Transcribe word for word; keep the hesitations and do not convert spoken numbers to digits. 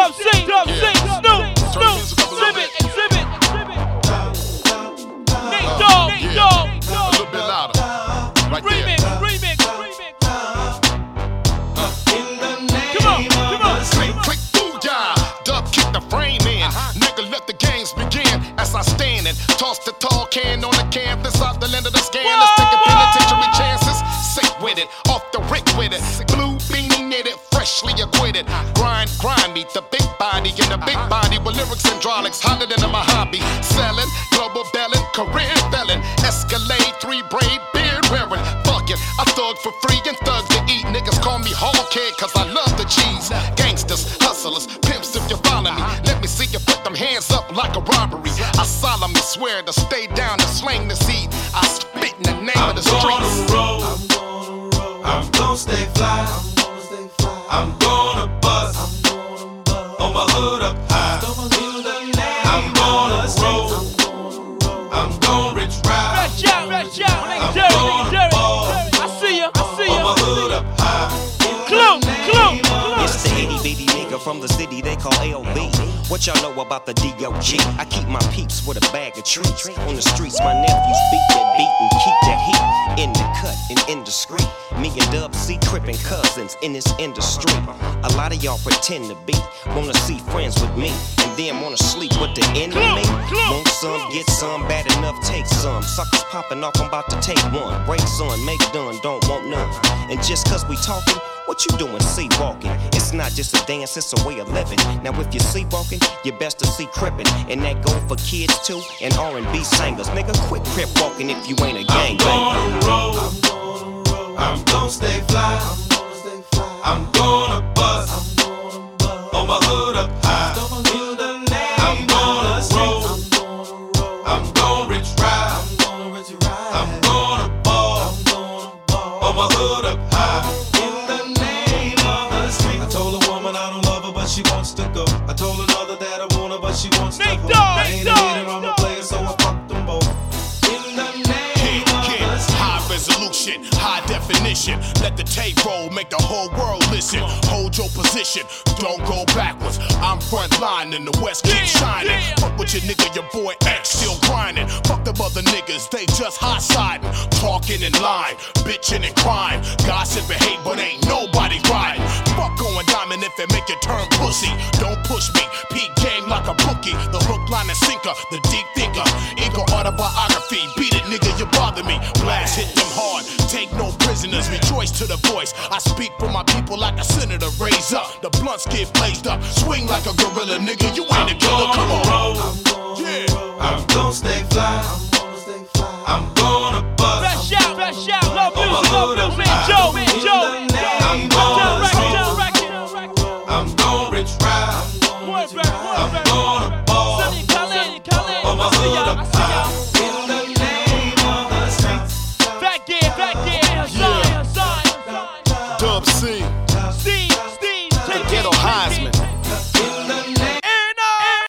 Dub C, Dub C, Snoop, Snoop, Exhibit, Exhibit, Nate Dogg, Nate Dogg. A little bit louder. Right there. Remix, remix, remix. Come on, come on. Click, click, booyah. Dub kick the frame in. Nigga, let the games begin. As I stand and toss the tall can on the canvas off the land of the scan. Let's take a penitentiary chances. Sick with it, off the rick with it. Blue beanie knitted, freshly acquitted. Grind, grind me, the big body in the big body with lyrics and hydraulics hotter than a Mojave. Selling, global belling, career felon. Escalade, three braid, beard wearing. Fuck it, I thug for free and thugs to eat. Niggas call me hog kid cause I love the cheese. Gangsters, hustlers, pimps if you follow me. Let me see you put them hands up like a robbery. I solemnly swear to stay down and sling the seed. I spit in the name I'm of the streets. Gonna roll. I'm gonna roll. I'm gonna stay fly. I'm gonna stay fly. I'm gonna bust. I'm gonna bust. On my hood up high. I'm gonna roll. I'm gonna rich ride. Stretch out, stretch out. Nate I'm Dirty, gonna Nate Dirty. ball. I see ya, I see On my ya. hood up high. Clue, clue. It's the itty bitty nigga from the city they call L B. What y'all know about the D O G? I keep my peeps with a bag of treats. On the streets, my nephews beat that beat and keep that heat. In the cut and indiscreet. Me and Dub C crippin' cousins in this industry. A lot of y'all pretend to be. Wanna see friends with me. And then wanna sleep with the enemy. Want some, get some, bad enough, take some. Suckers popping off, I'm about to take one. Brakes on, make done, don't want none. And just cause we talking, what you doing, C-walking? It's not just a dance, it's a way of living. Now if you're C-walking, you best to see crippin'. And that go for kids too, and R and B singers. Nigga, quit crip walking if you ain't a I'm gangbanger. gonna roll. I'm gonna roll. I'm gonna stay fly. I'm gonna stay fly. I'm gonna bust. I'm gonna bust. On my hood up high. I'm gonna roll. I'm gonna roll. I'm gonna rich ride. I'm gonna rich ride. I'm gonna ball. I'm gonna ball. On my hood up high. In the name of the street. I told a woman I don't love her, but she wants to go. I told another that I want her, but she wants to Nate go. Dogg, I Nate ain't a Dogg, hitter, I'm a Dogg. player, so I fucked them both. In the name of Kid, the street. high resolution, high definition. Let the tape roll, make the whole world listen. Hold your position, don't go backwards. I'm front line and the West keeps shining. Fuck with your nigga, your boy X still grinding. Fuck them other niggas, they just hot siding. Talking in line, bitching and crying. Gossip and hate, but ain't nobody riding. Fuck going diamond if it make you turn pussy. Don't push me, peak game like a bookie. The hook, line, and sinker, the deep thinker. Ego autobiography, beat it, nigga, you bother me. Blast, hit them hard, take no prisoners. Rejoice to the voice. I speak for my people like a senator. Raise up, the blunts get blazed up. Swing like a gorilla, nigga, you ain't a killer. Come on. Roll.